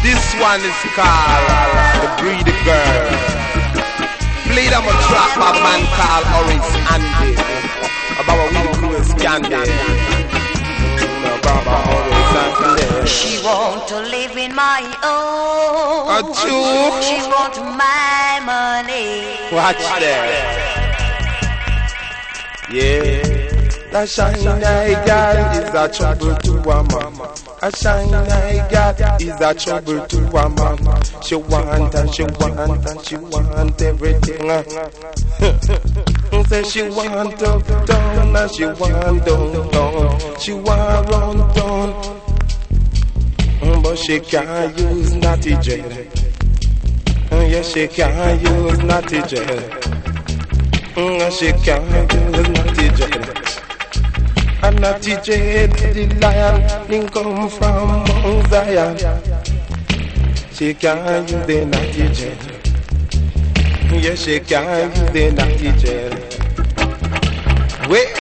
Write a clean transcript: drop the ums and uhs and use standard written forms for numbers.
This one is called The Breedy Girl. Played on a track by a man called Orange Andy. About a week who is Candy. She want to live in my own. She want my money. Watch that. Yeah. That shiny girl is a trouble to a mama. A shiny girl is a trouble to a mama. She want and she want and she want everything. Say she want up down and she want down down. She want run down, but she can't use naughty gel. Yes, she can't use naughty gel. She can't use naughty gel. And naughty gel, the lion, he come from Mount Zion. She can't use the naughty gel. Yes, she can't use the naughty gel. Wait.